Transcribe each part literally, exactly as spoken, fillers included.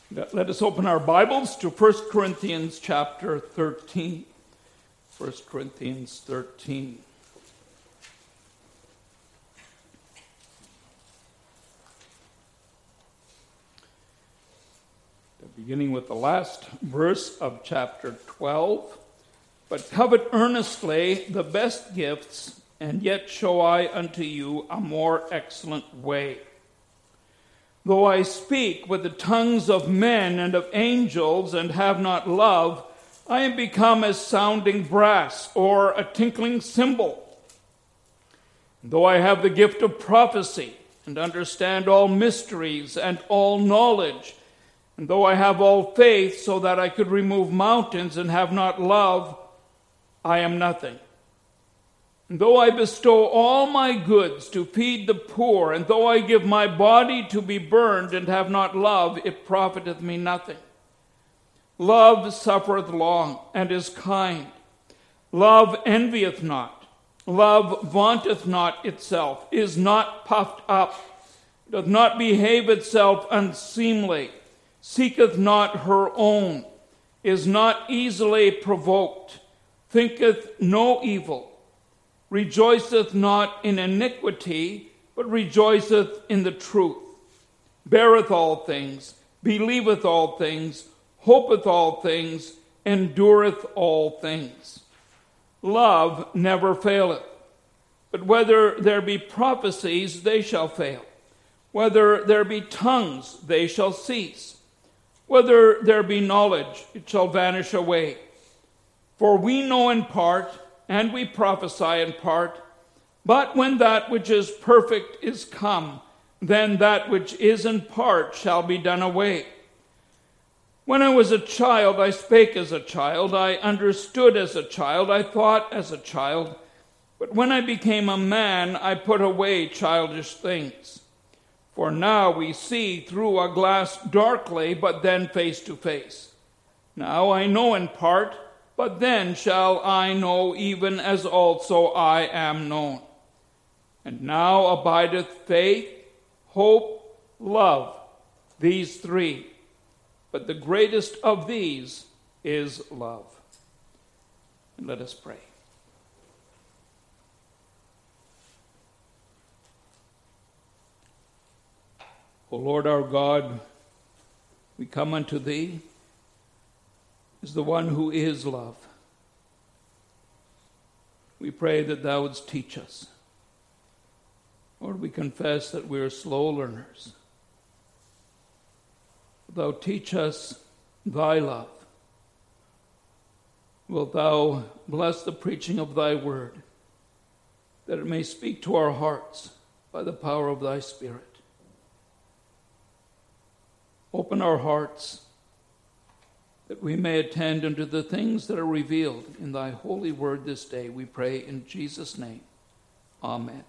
Let us open our Bibles to First Corinthians chapter thirteen. First Corinthians thirteen. Beginning with the last verse of chapter twelve. But covet earnestly the best gifts, and yet show I unto you a more excellent way. Though I speak with the tongues of men and of angels, and have not love, I am become as sounding brass, or a tinkling cymbal. Though I have the gift of prophecy, and understand all mysteries and all knowledge, and though I have all faith so that I could remove mountains, and have not love, I am nothing. And though I bestow all my goods to feed the poor, and though I give my body to be burned, and have not love, it profiteth me nothing. Love suffereth long, and is kind. Love envieth not. Love vaunteth not itself, is not puffed up, doth not behave itself unseemly, seeketh not her own, is not easily provoked, thinketh no evil, rejoiceth not in iniquity, but rejoiceth in the truth, beareth all things, believeth all things, hopeth all things, endureth all things. Love never faileth, but whether there be prophecies, they shall fail. Whether there be tongues, they shall cease. Whether there be knowledge, it shall vanish away. For we know in part, and we prophesy in part, but when that which is perfect is come, then that which is in part shall be done away. When I was a child, I spake as a child, I understood as a child, I thought as a child. But when I became a man, I put away childish things. For now we see through a glass darkly, but then face to face. Now I know in part, but then shall I know even as also I am known. And now abideth faith, hope, love, these three. But the greatest of these is love. And let us pray. O Lord our God, we come unto thee as the one who is love. We pray that thou wouldst teach us. Lord, we confess that we are slow learners. Thou teach us thy love. Wilt thou bless the preaching of thy word, that it may speak to our hearts by the power of thy Spirit. Open our hearts, that we may attend unto the things that are revealed in thy holy word this day. We pray in Jesus' name. Amen.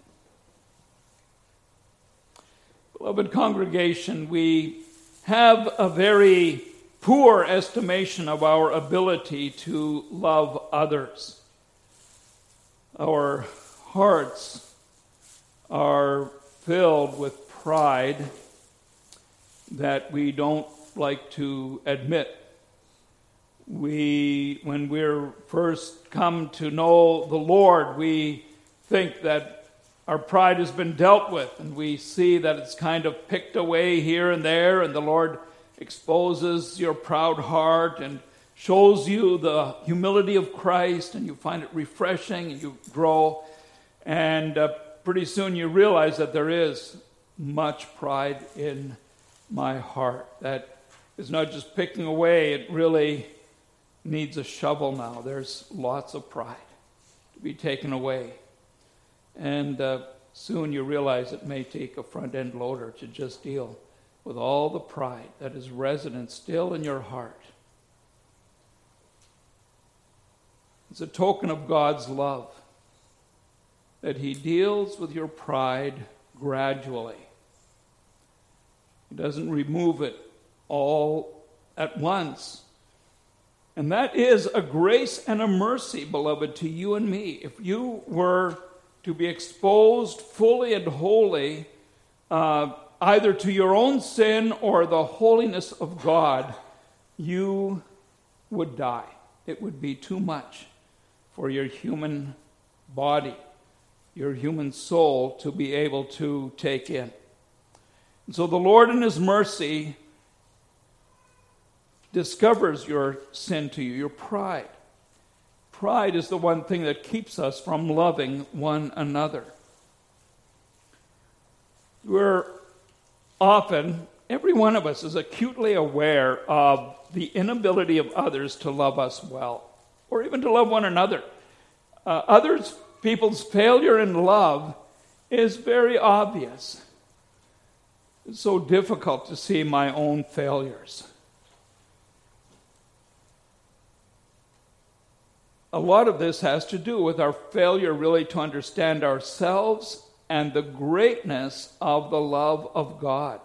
Beloved congregation, we have a very poor estimation of our ability to love others. Our hearts are filled with pride that we don't like to admit. We, when we're first come to know the Lord, we think that our pride has been dealt with, and we see that it's kind of picked away here and there, and the Lord exposes your proud heart and shows you the humility of Christ, and you find it refreshing, and you grow, and uh, pretty soon you realize that there is much pride in my heart that is not just picking away, it really needs a shovel now. There's lots of pride to be taken away. And uh, soon you realize it may take a front-end loader to just deal with all the pride that is resident still in your heart. It's a token of God's love that he deals with your pride gradually. He doesn't remove it all at once. And that is a grace and a mercy, beloved, to you and me. If you were to be exposed fully and wholly uh, either to your own sin or the holiness of God, you would die. It would be too much for your human body, your human soul to be able to take in. And so the Lord in his mercy discovers your sin to you, your pride. Pride is the one thing that keeps us from loving one another. We're often, every one of us is acutely aware of the inability of others to love us well, or even to love one another. Uh, others, people's failure in love is very obvious. It's so difficult to see my own failures. A lot of this has to do with our failure really to understand ourselves and the greatness of the love of God.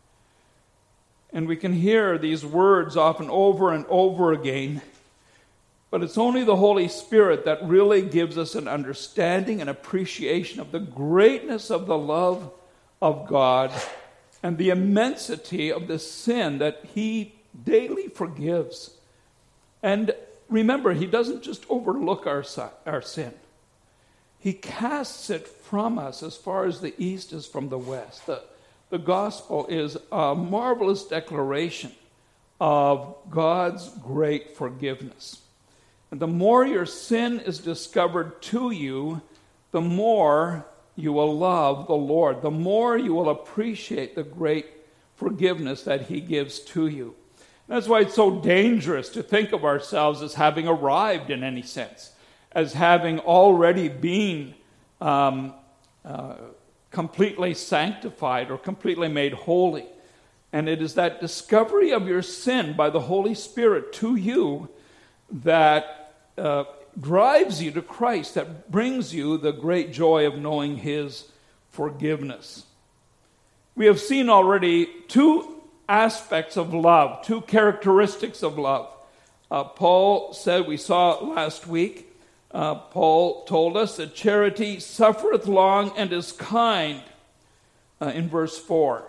And we can hear these words often over and over again, but it's only the Holy Spirit that really gives us an understanding and appreciation of the greatness of the love of God and the immensity of the sin that he daily forgives. And remember, he doesn't just overlook our, our sin. He casts it from us as far as the east is from the west. The, the gospel is a marvelous declaration of God's great forgiveness. And the more your sin is discovered to you, the more you will love the Lord, the more you will appreciate the great forgiveness that he gives to you. That's why it's so dangerous to think of ourselves as having arrived in any sense, as having already been um, uh, completely sanctified or completely made holy. And it is that discovery of your sin by the Holy Spirit to you that uh, drives you to Christ, that brings you the great joy of knowing his forgiveness. We have seen already two aspects of love, two characteristics of love. Uh, Paul said, we saw last week, uh, Paul told us that charity suffereth long and is kind, uh, in verse four.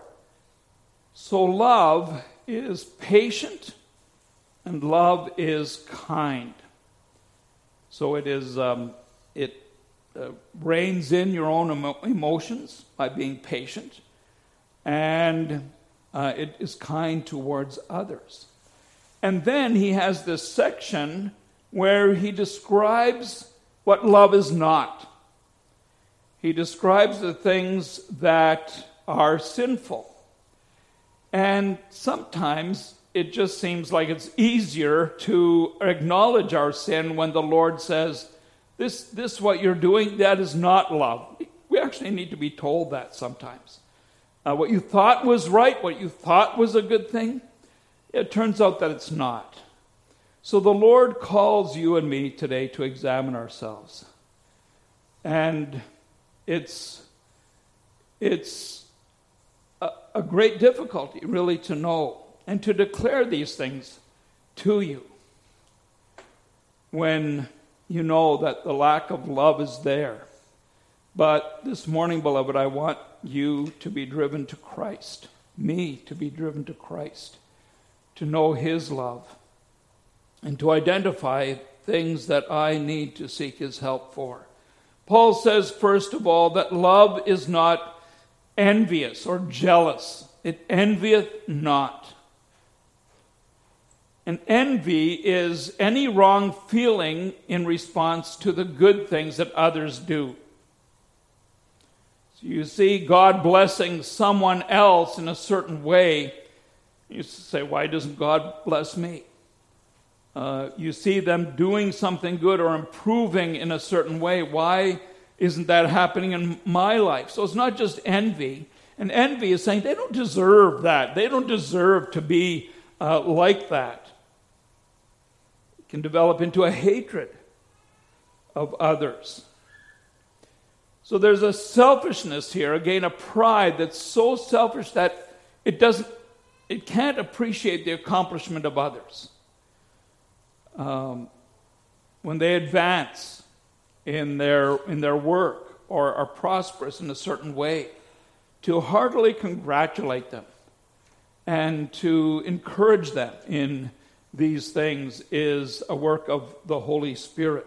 So love is patient and love is kind. So it is, um, it uh, reins in your own emo- emotions by being patient, and uh, it is kind towards others. And then he has this section where he describes what love is not. He describes the things that are sinful. And sometimes it just seems like it's easier to acknowledge our sin when the Lord says, this, this what you're doing, that is not love. We actually need to be told that sometimes. Uh, what you thought was right, what you thought was a good thing, it turns out that it's not. So the Lord calls you and me today to examine ourselves. And it's, it's a, a great difficulty, really, to know and to declare these things to you when you know that the lack of love is there. But this morning, beloved, I want you to be driven to Christ, me to be driven to Christ, to know his love, and to identify things that I need to seek his help for. Paul says, first of all, that love is not envious or jealous. It envieth not. And envy is any wrong feeling in response to the good things that others do. So you see God blessing someone else in a certain way, you say, why doesn't God bless me? Uh, you see them doing something good or improving in a certain way. Why isn't that happening in my life? So it's not just envy. And envy is saying they don't deserve that. They don't deserve to be uh, like that. It can develop into a hatred of others. So there's a selfishness here, again, a pride that's so selfish that it doesn't, it can't appreciate the accomplishment of others. Um, when they advance in their in their work or are prosperous in a certain way, to heartily congratulate them and to encourage them in these things is a work of the Holy Spirit.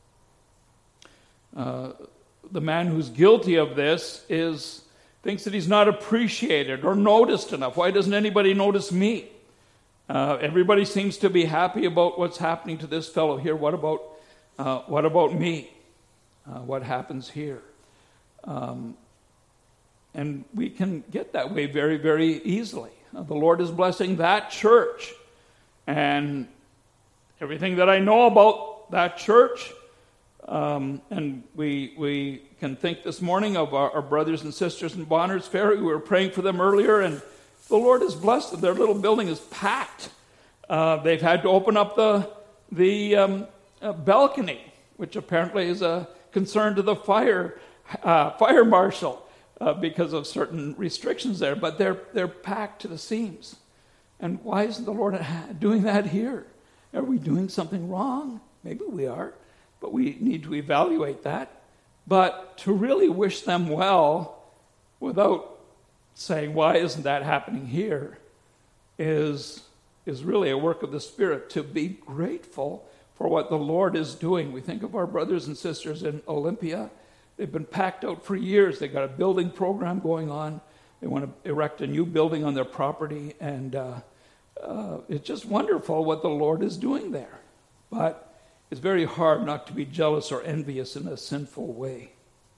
Uh, the man who's guilty of this is thinks that he's not appreciated or noticed enough. Why doesn't anybody notice me? Uh, everybody seems to be happy about what's happening to this fellow here. What about uh, what about me? Uh, what happens here? Um, and we can get that way very, very easily. Uh, the Lord is blessing that church. And everything that I know about that church, um, and we we can think this morning of our, our brothers and sisters in Bonners Ferry. We were praying for them earlier, and the Lord has blessed them. Their little building is packed. Uh, they've had to open up the the um, uh, balcony, which apparently is a concern to the fire uh, fire marshal uh, because of certain restrictions there. But they're they're packed to the seams. And why isn't the Lord doing that here? Are we doing something wrong? Maybe we are, but we need to evaluate that. But to really wish them well without saying, why isn't that happening here, is, is really a work of the Spirit. To be grateful for what the Lord is doing. We think of our brothers and sisters in Olympia. They've been packed out for years. They've got a building program going on. They want to erect a new building on their property, and uh, uh, it's just wonderful what the Lord is doing there. But it's very hard not to be jealous or envious in a sinful way.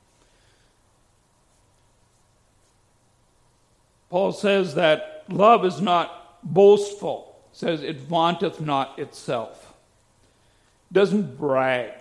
Paul says that love is not boastful. He says it vaunteth not itself. It doesn't brag.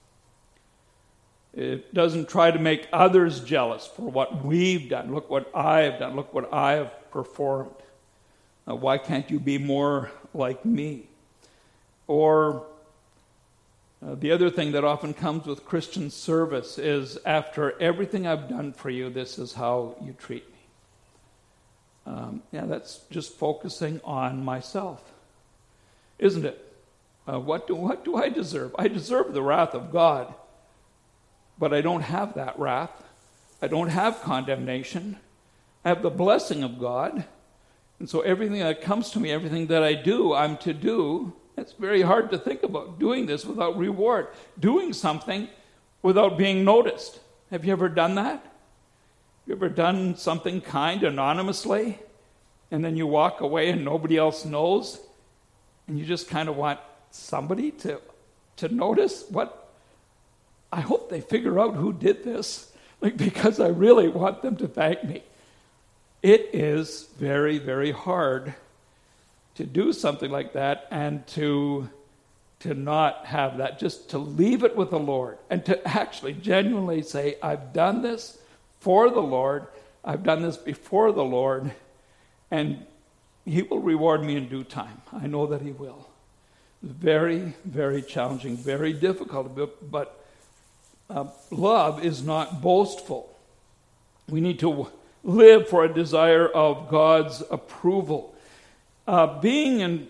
It doesn't try to make others jealous for what we've done. Look what I have done. Look what I have performed. Now, why can't you be more like me? Or uh, the other thing that often comes with Christian service is, after everything I've done for you, this is how you treat me. Um, yeah, that's just focusing on myself, isn't it? Uh, what do what do I deserve? I deserve the wrath of God. But I don't have that wrath. I don't have condemnation. I have the blessing of God. And so everything that comes to me, everything that I do, I'm to do. It's very hard to think about doing this without reward. Doing something without being noticed. Have you ever done that? You ever done something kind anonymously, and then you walk away and nobody else knows, and you just kind of want somebody to, to notice what? I hope they figure out who did this, like, because I really want them to thank me. It is very, very hard to do something like that and to, to not have that, just to leave it with the Lord and to actually genuinely say, I've done this for the Lord, I've done this before the Lord, and He will reward me in due time. I know that He will. Very, very challenging, very difficult, but Uh, love is not boastful. We need to live for a desire of God's approval. Uh, being in,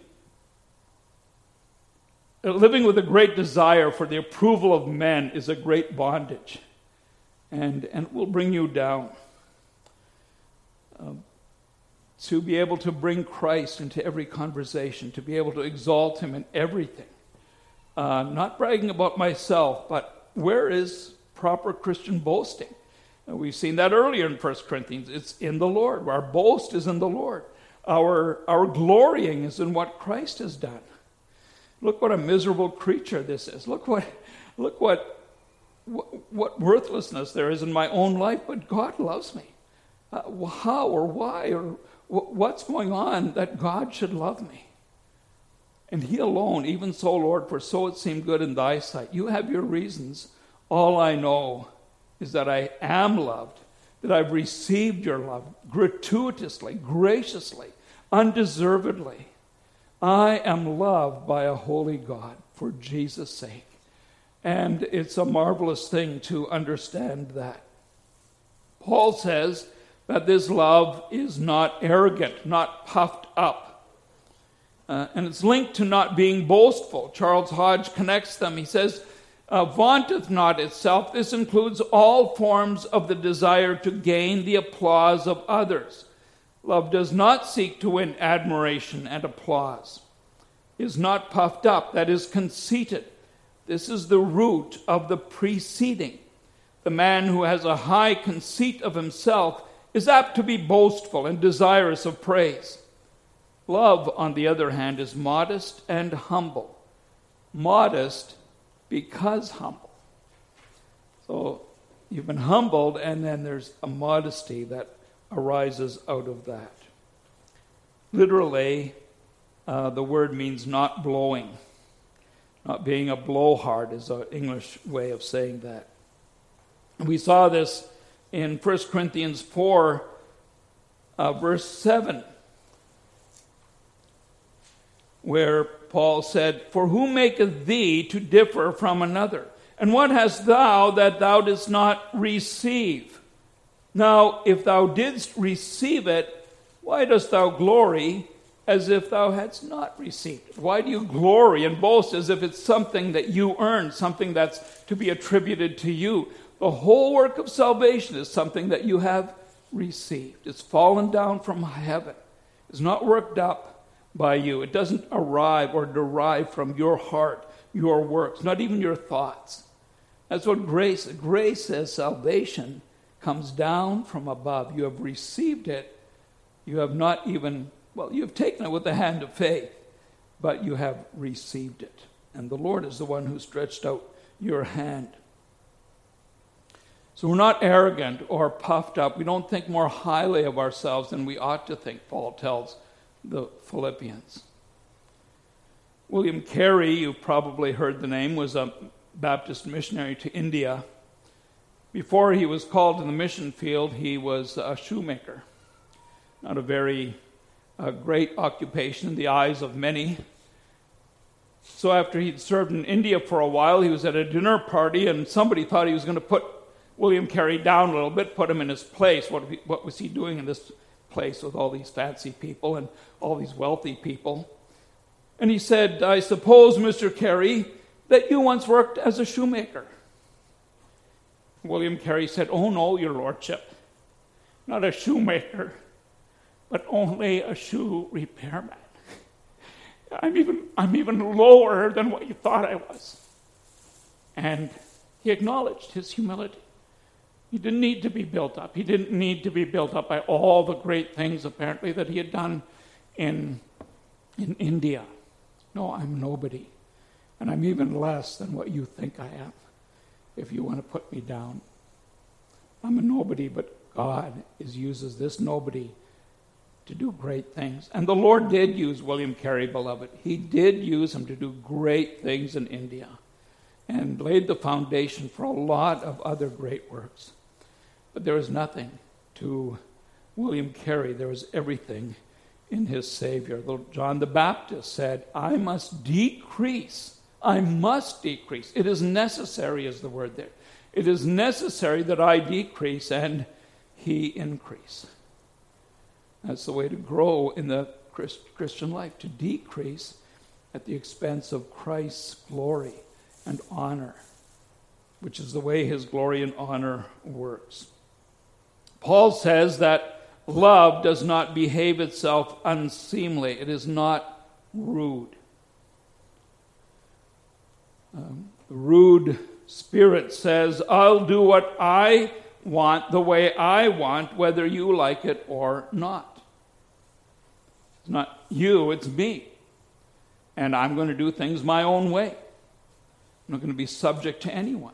uh, living with a great desire for the approval of men is a great bondage, and, and it will bring you down. Uh, to be able to bring Christ into every conversation, to be able to exalt Him in everything. Uh, not bragging about myself, but where is proper Christian boasting? And we've seen that earlier in First Corinthians. It's in the Lord. Our boast is in the Lord. Our, our glorying is in what Christ has done. Look what a miserable creature this is. Look what, look what, what, what worthlessness there is in my own life, but God loves me. Uh, how or why or what's going on that God should love me? And He alone, even so, Lord, for so it seemed good in Thy sight. You have your reasons. All I know is that I am loved, that I've received your love gratuitously, graciously, undeservedly. I am loved by a holy God for Jesus' sake. And it's a marvelous thing to understand that. Paul says that this love is not arrogant, not puffed up. Uh, and it's linked to not being boastful. Charles Hodge connects them. He says, Uh, vaunteth not itself. This includes all forms of the desire to gain the applause of others. Love does not seek to win admiration and applause. Is not puffed up, that is conceited. This is the root of the preceding. The man who has a high conceit of himself is apt to be boastful and desirous of praise. Love, on the other hand, is modest and humble. Modest because humble. So you've been humbled, and then there's a modesty that arises out of that. Literally, uh, the word means not blowing. Not being a blowhard is an English way of saying that. We saw this in First Corinthians four, uh, verse seven, where Paul said, "For who maketh thee to differ from another? And what hast thou that thou didst not receive? Now, if thou didst receive it, why dost thou glory as if thou hadst not received it?" Why do you glory and boast as if it's something that you earned, something that's to be attributed to you? The whole work of salvation is something that you have received. It's fallen down from heaven. It's not worked up by you. It doesn't arrive or derive from your heart, your works, not even your thoughts. That's what grace is. Grace says salvation comes down from above. You have received it. You have not even, well, you have taken it with the hand of faith, but you have received it. And the Lord is the one who stretched out your hand. So we're not arrogant or puffed up. We don't think more highly of ourselves than we ought to think, Paul tells the Philippians. William Carey, you've probably heard the name, was a Baptist missionary to India. Before he was called to the mission field, he was a shoemaker. Not a very uh, great occupation in the eyes of many. So after he'd served in India for a while, he was at a dinner party, and somebody thought he was going to put William Carey down a little bit, put him in his place. What, what was he doing in this place with all these fancy people and all these wealthy people? And he said, "I suppose, Mister Carey, that you once worked as a shoemaker." William Carey said, "Oh no, your lordship, not a shoemaker, but only a shoe repairman. I'm even, I'm even lower than what you thought I was." And he acknowledged his humility. He didn't need to be built up. He didn't need to be built up by all the great things, apparently, that he had done in, in India. No, I'm nobody. And I'm even less than what you think I am, if you want to put me down. I'm a nobody, but God is, uses this nobody to do great things. And the Lord did use William Carey, beloved. He did use him to do great things in India and laid the foundation for a lot of other great works. But there was nothing to William Carey. There was everything in his Savior. John the Baptist said, "I must decrease. I must decrease. It is necessary," is the word there. "It is necessary that I decrease and he increase." That's the way to grow in the Christian life, to decrease at the expense of Christ's glory and honor, which is the way his glory and honor works. Paul says that love does not behave itself unseemly. It is not rude. Um, the rude spirit says, "I'll do what I want the way I want, whether you like it or not." It's not you, it's me. And I'm going to do things my own way. I'm not going to be subject to anyone.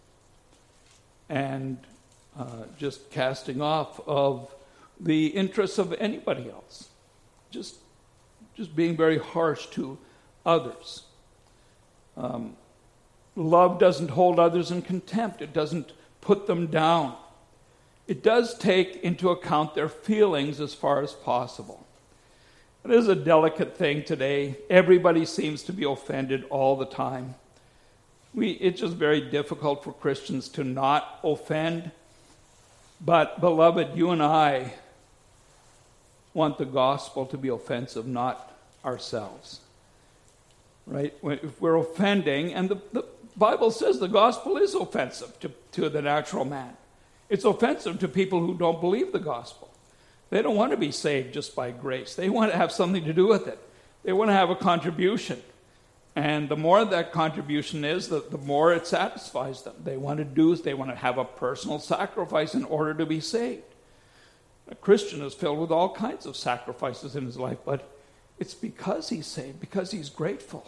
And uh, just casting off of the interests of anybody else. Just, just being very harsh to others. Um, love doesn't hold others in contempt. It doesn't put them down. It does take into account their feelings as far as possible. It is a delicate thing today. Everybody seems to be offended all the time. We, it's just very difficult for Christians to not offend. But, beloved, you and I want the gospel to be offensive, not ourselves. Right? If we're offending, and the, the The Bible says the gospel is offensive to, to the natural man. It's offensive to people who don't believe the gospel. They don't want to be saved just by grace. They want to have something to do with it. They want to have a contribution. And the more that contribution is, the, the more it satisfies them. They want to do, they want to have a personal sacrifice in order to be saved. A Christian is filled with all kinds of sacrifices in his life, but it's because he's saved, because he's grateful.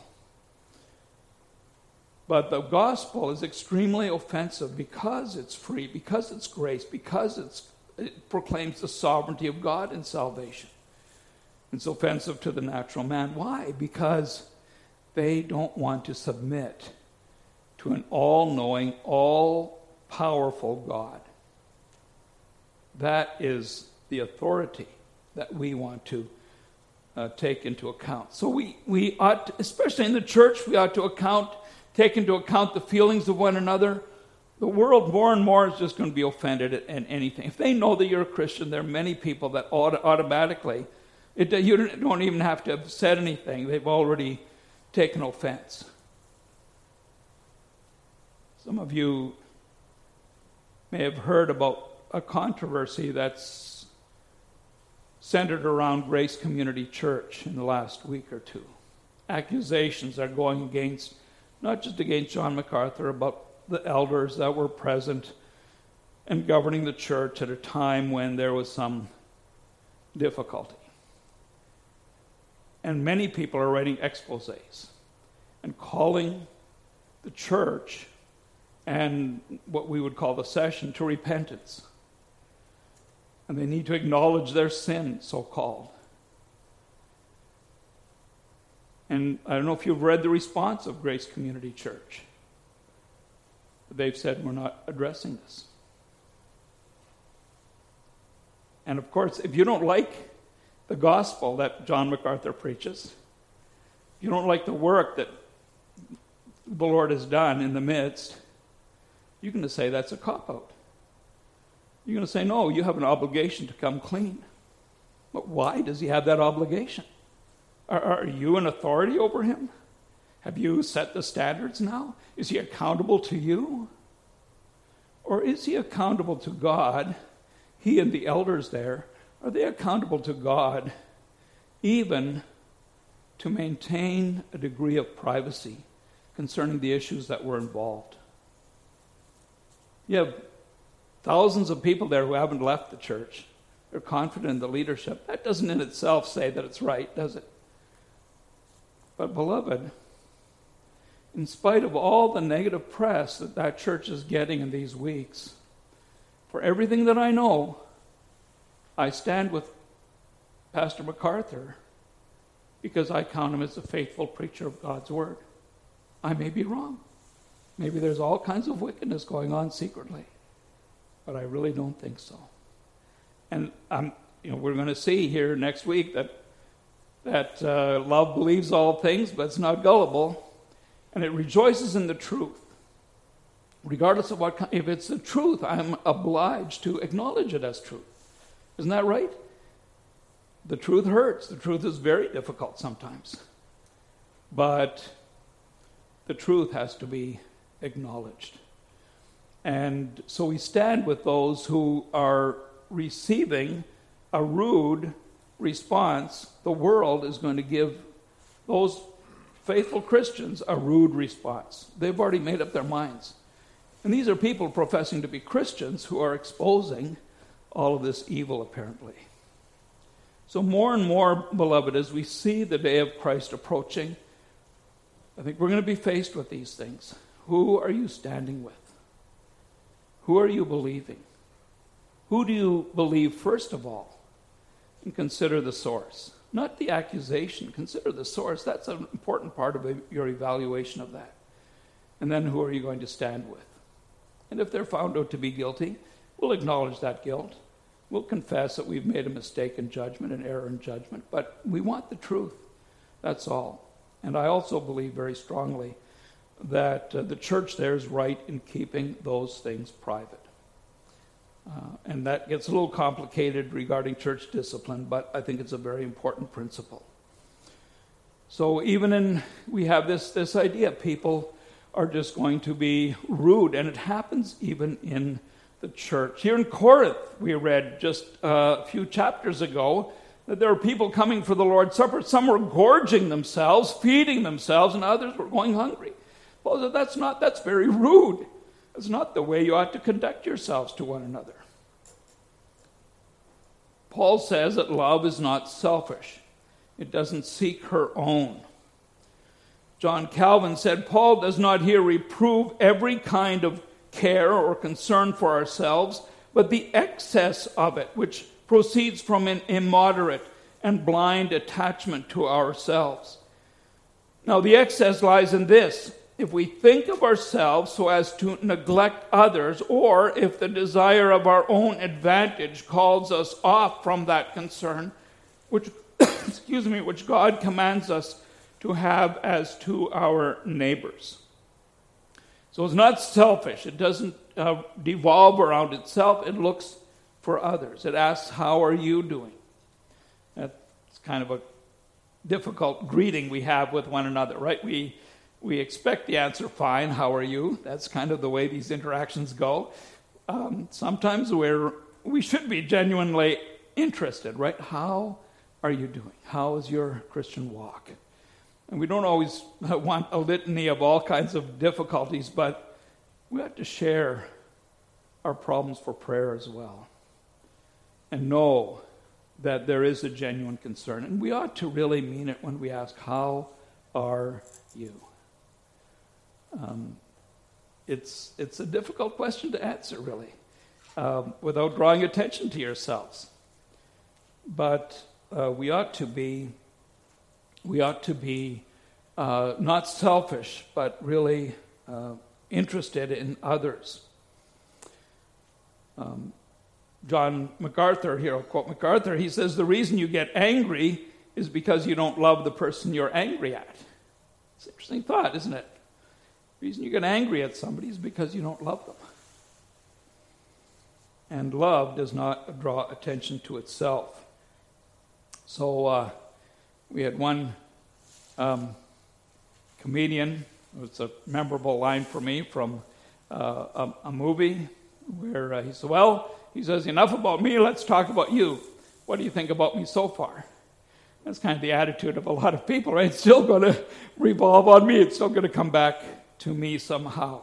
But the gospel is extremely offensive because it's free, because it's grace, because it's, it proclaims the sovereignty of God in salvation. It's offensive to the natural man. Why? Because they don't want to submit to an all-knowing, all-powerful God. That is the authority that we want to uh, take into account. So we, we ought, to, especially in the church, we ought to account, take into account the feelings of one another. The world more and more is just going to be offended at, at anything. If they know that you're a Christian, there are many people that auto, automatically, it, you don't even have to have said anything. They've already taken offense. Some of you may have heard about a controversy that's centered around Grace Community Church in the last week or two. Accusations are going against, not just against John MacArthur, but the elders that were present and governing the church at a time when there was some difficulty. And many people are writing exposés and calling the church and what we would call the session to repentance. And they need to acknowledge their sin, so-called. And I don't know if you've read the response of Grace Community Church. They've said, we're not addressing this. And of course, if you don't like the gospel that John MacArthur preaches, if you don't like the work that the Lord has done in the midst, you're going to say that's a cop-out. You're going to say, no, you have an obligation to come clean. But why does he have that obligation? Are, are you an authority over him? Have you set the standards now? Is he accountable to you? Or is he accountable to God? He and the elders there, are they accountable to God even to maintain a degree of privacy concerning the issues that were involved? You have thousands of people there who haven't left the church. They're confident in the leadership. That doesn't in itself say that it's right, does it? But beloved, in spite of all the negative press that that church is getting in these weeks, for everything that I know, I stand with Pastor MacArthur because I count him as a faithful preacher of God's word. I may be wrong. Maybe there's all kinds of wickedness going on secretly, but I really don't think so. And I'm, you know, we're going to see here next week that that uh, love believes all things, but it's not gullible, and it rejoices in the truth. Regardless of what, if it's the truth, I'm obliged to acknowledge it as truth. Isn't that right? The truth hurts. The truth is very difficult sometimes. But the truth has to be acknowledged. And so we stand with those who are receiving a rude response. The world is going to give those faithful Christians a rude response. They've already made up their minds. And these are people professing to be Christians who are exposing all of this evil, apparently. So more and more, beloved, as we see the day of Christ approaching, I think we're going to be faced with these things. Who are you standing with? Who are you believing? Who do you believe first of all? And consider the source. Not the accusation. Consider the source. That's an important part of your evaluation of that. And then who are you going to stand with? And if they're found out to be guilty, we'll acknowledge that guilt. We'll confess that we've made a mistake in judgment, an error in judgment, but we want the truth. That's all. And I also believe very strongly that uh, the church there is right in keeping those things private. Uh, and that gets a little complicated regarding church discipline, but I think it's a very important principle. So even in, we have this, this idea, people are just going to be rude. And it happens even in the church. Here in Corinth, we read just a few chapters ago that there were people coming for the Lord's Supper. Some were gorging themselves, feeding themselves, and others were going hungry. Paul said, that's not, that's very rude. That's not the way you ought to conduct yourselves to one another. Paul says that love is not selfish. It doesn't seek her own. John Calvin said, Paul does not here reprove every kind of care or concern for ourselves, but the excess of it, which proceeds from an immoderate and blind attachment to ourselves. Now, the excess lies in this. If we think of ourselves so as to neglect others, or if the desire of our own advantage calls us off from that concern, which, excuse me, which God commands us to have as to our neighbors. So it's not selfish. It doesn't uh, devolve around itself. It looks for others. It asks, how are you doing? That's kind of a difficult greeting we have with one another, right? We we expect the answer, fine, how are you? That's kind of the way these interactions go. Um, sometimes we're we should be genuinely interested, right? How are you doing? How is your Christian walk? And we don't always want a litany of all kinds of difficulties, but we have to share our problems for prayer as well. And know that there is a genuine concern. And we ought to really mean it when we ask, how are you? Um, it's, it's a difficult question to answer, really, um, without drawing attention to yourselves. But uh, we ought to be, we ought to be uh, not selfish, but really uh, interested in others. Um, John MacArthur, here I'll quote MacArthur, he says, the reason you get angry is because you don't love the person you're angry at. It's an interesting thought, isn't it? The reason you get angry at somebody is because you don't love them. And love does not draw attention to itself. So uh, we had one um, comedian, it was a memorable line for me from uh, a, a movie where uh, he said, well, he says, enough about me, let's talk about you. What do you think about me so far? That's kind of the attitude of a lot of people, right? It's still going to revolve on me. It's still going to come back to me somehow.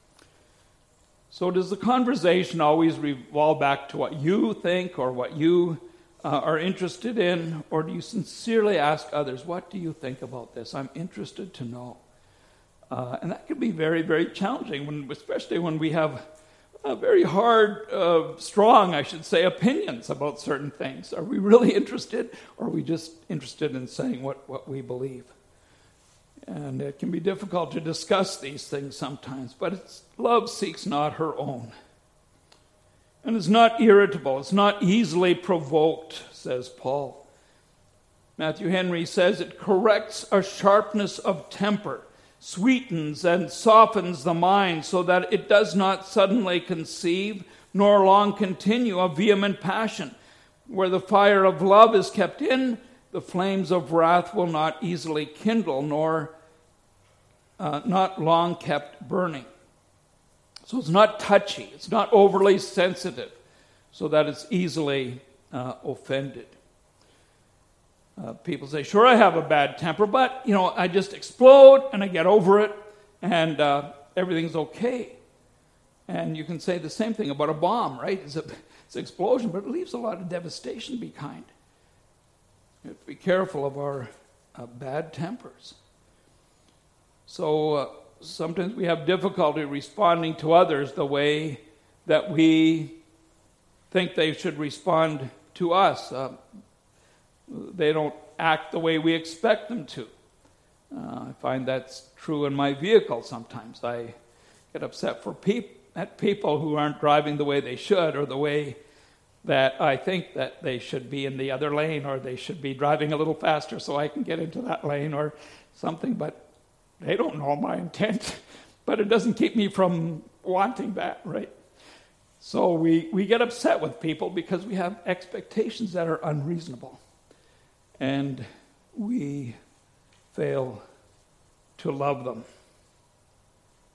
So does the conversation always revolve back to what you think or what you uh, are interested in? Or do you sincerely ask others, what do you think about this? I'm interested to know. Uh, and that can be very, very challenging, when, especially when we have Uh, very hard, uh, strong, I should say, opinions about certain things. Are we really interested, or are we just interested in saying what, what we believe? And it can be difficult to discuss these things sometimes, but it's, love seeks not her own. And it's not irritable, it's not easily provoked, says Paul. Matthew Henry says it corrects a sharpness of temper, sweetens and softens the mind so that it does not suddenly conceive nor long continue a vehement passion. Where the fire of love is kept in, the flames of wrath will not easily kindle, nor uh, not long kept burning. So it's not touchy, it's not overly sensitive, so that it's easily uh, offended. Uh, people say, sure, I have a bad temper, but, you know, I just explode and I get over it and uh, everything's okay. And you can say the same thing about a bomb, right? It's, a, it's an explosion, but it leaves a lot of devastation behind. You have to be careful of our uh, bad tempers. So uh, sometimes we have difficulty responding to others the way that we think they should respond to us. Uh, They don't act the way we expect them to. Uh, I find that's true in my vehicle sometimes. I get upset for peop- at people who aren't driving the way they should, or the way that I think that they should be in the other lane, or they should be driving a little faster so I can get into that lane or something, but they don't know my intent. But it doesn't keep me from wanting that, right? So we, we get upset with people because we have expectations that are unreasonable. And we fail to love them.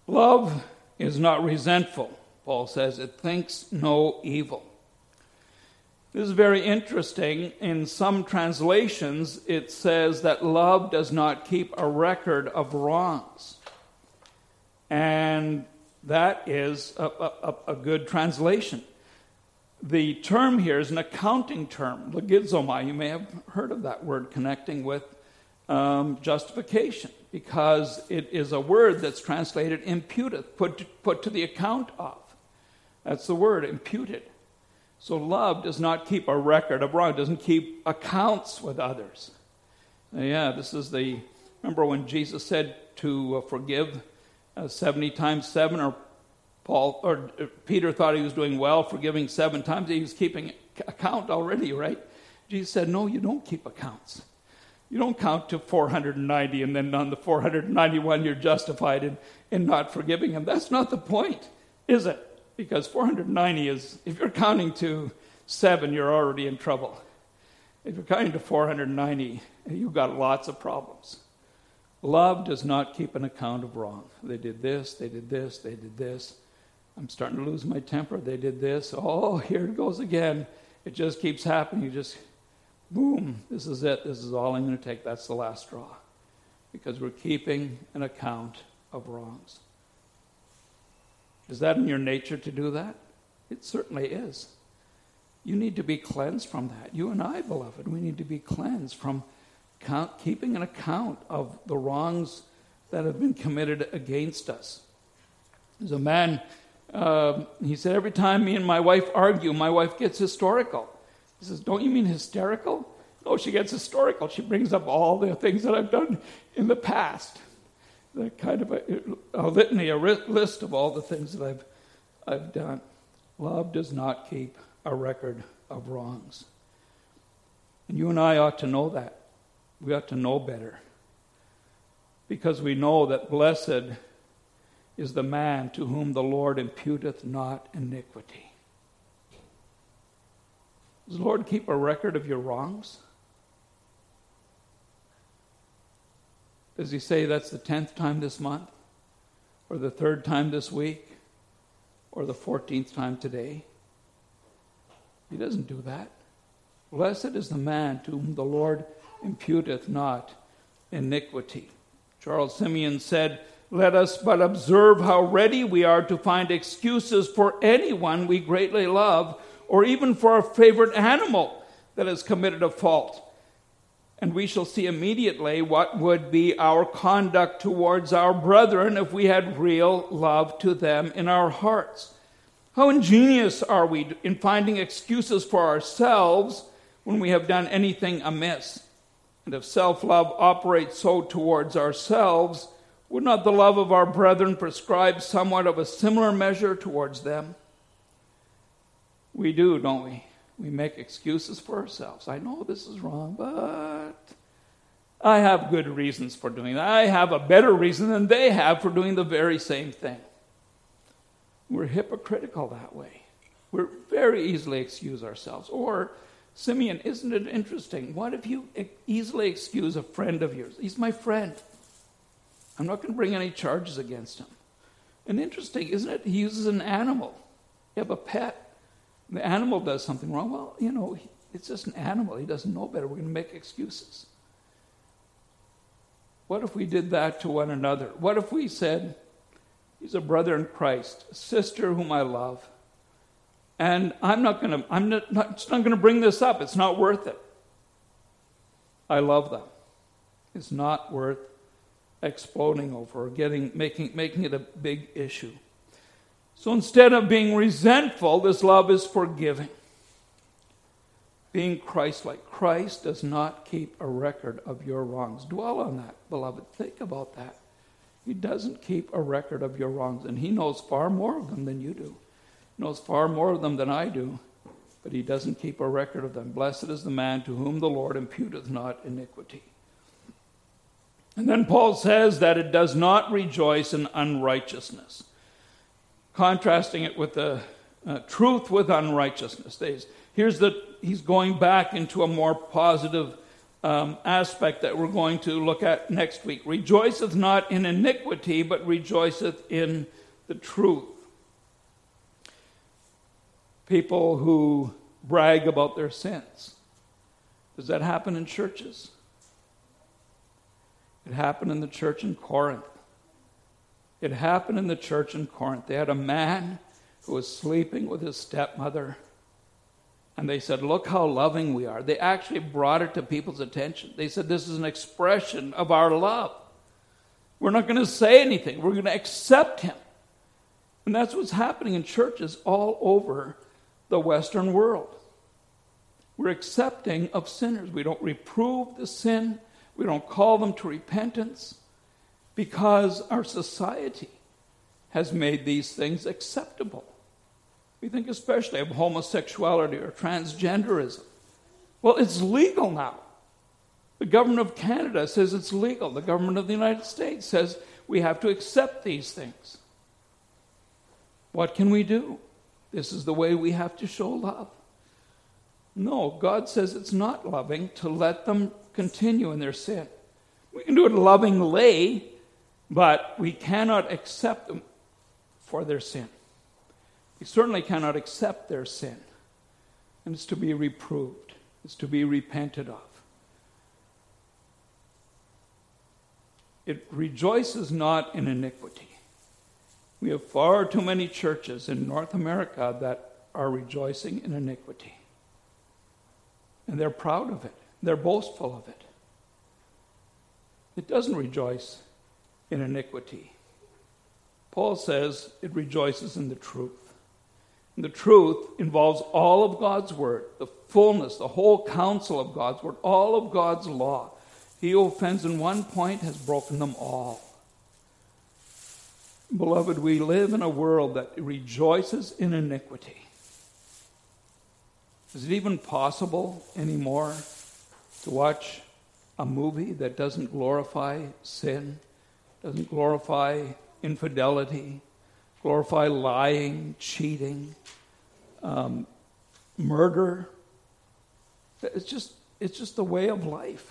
Love is not resentful, Paul says. It thinks no evil. This is very interesting. In some translations, it says that love does not keep a record of wrongs. And that is a, a, a good translation. The term here is an accounting term, logizomai. You may have heard of that word connecting with um, justification, because it is a word that's translated imputeth, put to, put to the account of. That's the word, imputed. So love does not keep a record of wrong, doesn't keep accounts with others. Uh, yeah, this is the, remember when Jesus said to uh, forgive uh, seventy times seven, or Paul or uh, Peter thought he was doing well, forgiving seven times. He was keeping account already, right? Jesus said, no, you don't keep accounts. You don't count to four hundred ninety, and then on the four hundred ninety-one you're justified in, in not forgiving him. That's not the point, is it? Because four hundred ninety is, if you're counting to seven, you're already in trouble. If you're counting to four hundred ninety, you've got lots of problems. Love does not keep an account of wrong. They did this, they did this, they did this. I'm starting to lose my temper. They did this. Oh, here it goes again. It just keeps happening. You just, boom, this is it. This is all I'm going to take. That's the last straw. Because we're keeping an account of wrongs. Is that in your nature to do that? It certainly is. You need to be cleansed from that. You and I, beloved, we need to be cleansed from count, keeping an account of the wrongs that have been committed against us. There's a man, uh, he said, every time me and my wife argue, my wife gets historical. He says, don't you mean hysterical? No, she gets historical. She brings up all the things that I've done in the past. The kind of a, a litany, a list of all the things that I've I've done. Love does not keep a record of wrongs. And you and I ought to know that. We ought to know better. Because we know that blessed is the man to whom the Lord imputeth not iniquity. Does the Lord keep a record of your wrongs? Does he say that's the tenth time this month? Or the third time this week? Or the fourteenth time today? He doesn't do that. Blessed is the man to whom the Lord imputeth not iniquity. Charles Simeon said, let us but observe how ready we are to find excuses for anyone we greatly love, or even for a favorite animal that has committed a fault. And we shall see immediately what would be our conduct towards our brethren if we had real love to them in our hearts. How ingenious are we in finding excuses for ourselves when we have done anything amiss? And if self-love operates so towards ourselves, would not the love of our brethren prescribe somewhat of a similar measure towards them? We do, don't we? We make excuses for ourselves. I know this is wrong, but I have good reasons for doing that. I have a better reason than they have for doing the very same thing. We're hypocritical that way. We're very easily excuse ourselves. Or, Simeon, isn't it interesting? What if you easily excuse a friend of yours? He's my friend. I'm not going to bring any charges against him. And interesting, isn't it? He uses an animal. You have a pet. The animal does something wrong. Well, you know, it's just an animal. He doesn't know better. We're going to make excuses. What if we did that to one another? What if we said, he's a brother in Christ, a sister whom I love, and I'm not going to, I'm not, not, just not going to bring this up. It's not worth it. I love them. It's not worth exploding over or getting, making, making it a big issue. So instead of being resentful, this love is forgiving. Being Christ-like. Christ does not keep a record of your wrongs. Dwell on that, beloved. Think about that. He doesn't keep a record of your wrongs, and he knows far more of them than you do. He knows far more of them than I do, but he doesn't keep a record of them. Blessed is the man to whom the Lord imputeth not iniquity. And then Paul says that it does not rejoice in unrighteousness, contrasting it with the uh, truth with unrighteousness. Here's the, he's going back into a more positive um, aspect that we're going to look at next week. Rejoiceth not in iniquity, but rejoiceth in the truth. People who brag about their sins. Does that happen in churches? It happened in the church in Corinth. It happened in the church in Corinth. They had a man who was sleeping with his stepmother. And they said, look how loving we are. They actually brought it to people's attention. They said, this is an expression of our love. We're not going to say anything. We're going to accept him. And that's what's happening in churches all over the Western world. We're accepting of sinners. We don't reprove the sin. We don't call them to repentance because our society has made these things acceptable. We think especially of homosexuality or transgenderism. Well, it's legal now. The government of Canada says it's legal. The government of the United States says we have to accept these things. What can we do? This is the way we have to show love. No, God says it's not loving to let them continue in their sin. We can do it lovingly, but we cannot accept them for their sin. We certainly cannot accept their sin. And it's to be reproved. It's to be repented of. It rejoices not in iniquity. We have far too many churches in North America that are rejoicing in iniquity. And they're proud of it. They're boastful of it. It doesn't rejoice in iniquity. Paul says it rejoices in the truth. And the truth involves all of God's word, the fullness, the whole counsel of God's word, all of God's law. He who offends in one point has broken them all. Beloved, we live in a world that rejoices in iniquity. Is it even possible anymore to watch a movie that doesn't glorify sin, doesn't glorify infidelity, glorify lying, cheating, um, murder? It's just, it's just the way of life.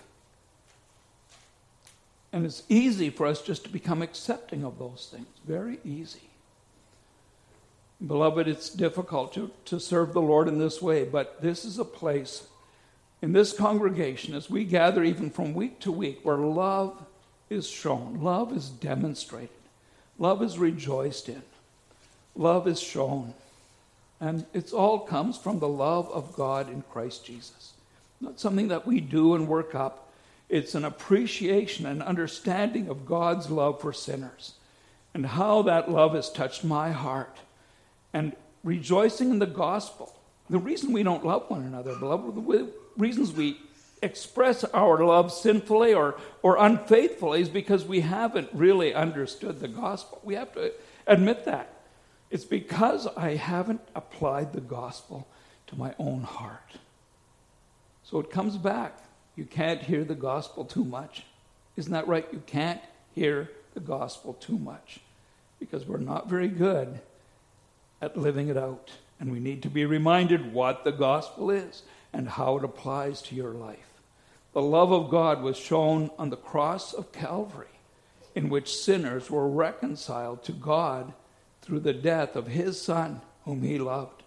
And it's easy for us just to become accepting of those things. Very easy. Beloved, it's difficult to, to serve the Lord in this way, but this is a place in this congregation, as we gather even from week to week, where love is shown, love is demonstrated, love is rejoiced in, love is shown. And it all comes from the love of God in Christ Jesus. Not something that we do and work up. It's an appreciation and understanding of God's love for sinners and how that love has touched my heart. And rejoicing in the gospel. The reason we don't love one another, beloved, the reasons we express our love sinfully or, or unfaithfully is because we haven't really understood the gospel. We have to admit that. It's because I haven't applied the gospel to my own heart. So it comes back. You can't hear the gospel too much. Isn't that right? You can't hear the gospel too much because we're not very good at living it out. And we need to be reminded what the gospel is and how it applies to your life. The love of God was shown on the cross of Calvary, in which sinners were reconciled to God through the death of his Son, whom he loved.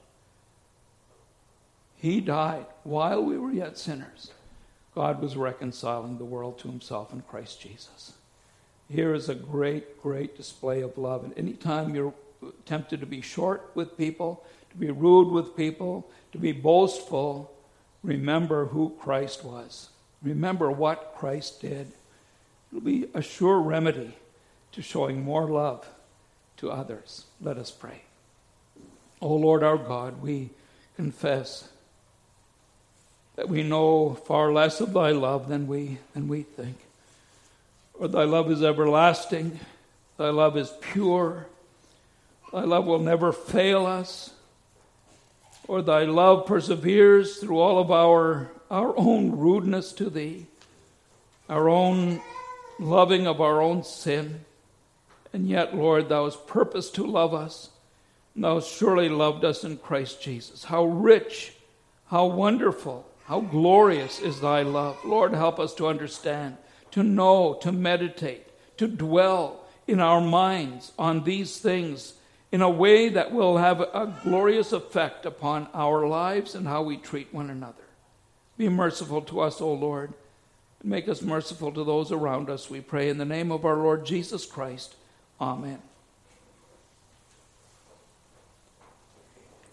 He died while we were yet sinners. God was reconciling the world to himself in Christ Jesus. Here is a great, great display of love. And anytime you're tempted to be short with people, to be rude with people, to be boastful, remember who Christ was. Remember what Christ did. It'll be a sure remedy to showing more love to others. Let us pray. O Lord our God, we confess that we know far less of thy love than we than we think. For thy love is everlasting. Thy love is pure. Thy love will never fail us. Or thy love perseveres through all of our, our own rudeness to thee, our own loving of our own sin. And yet, Lord, thou hast purposed to love us. And thou hast surely loved us in Christ Jesus. How rich, how wonderful, How glorious is thy love. Lord, help us to understand, to know, to meditate, to dwell in our minds on these things in a way that will have a glorious effect upon our lives and how we treat one another. Be merciful to us, O Lord, and make us merciful to those around us, we pray. In the name of our Lord Jesus Christ, amen.